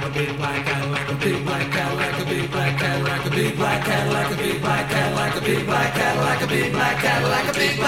a big black Cadillac, a big black Cadillac, a big black Cadillac, a big black Cadillac, a big black Cadillac, a big black Cadillac, a big black Cadillac, a big